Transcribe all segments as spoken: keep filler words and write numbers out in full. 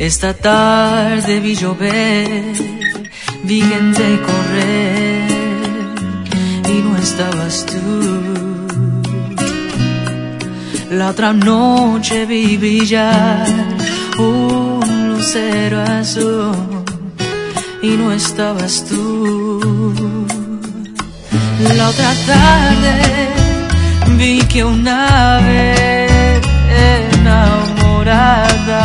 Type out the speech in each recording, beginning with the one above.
Esta tarde vi llover, vi gente correr y no estabas tú. La otra noche vi brillar un lucero azul y no estabas tú. La otra tarde vi que una ave enamorada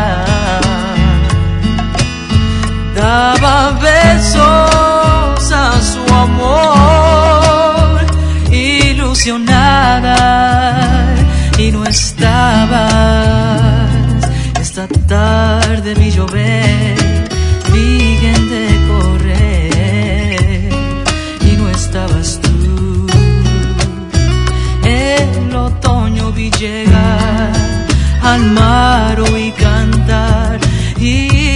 daba besos a su amor, ilusionada, y no estabas. Esta tarde vi llover, vi gente correr y no estabas tú. El otoño vi llegar al mar, oí cantar y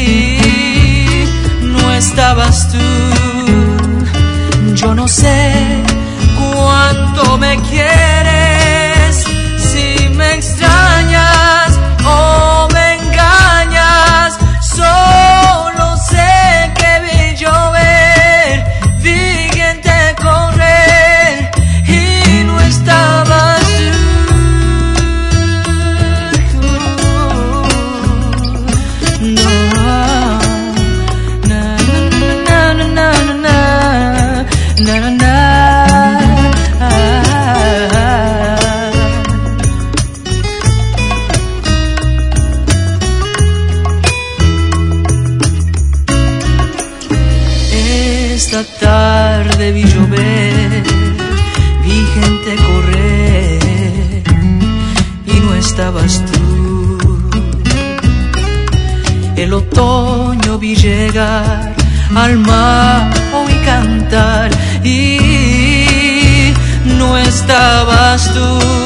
no estabas tú. Yo no sé cuánto me quieres, si me extrañas o me engañas. Solo sé que vi llover, vi gente correr y no estabas tú. No, na na na na na na na na. Esta tarde vi llover, vi gente correr y no estabas tú. El otoño vi llegar al mar, oí cantar y no estabas tú.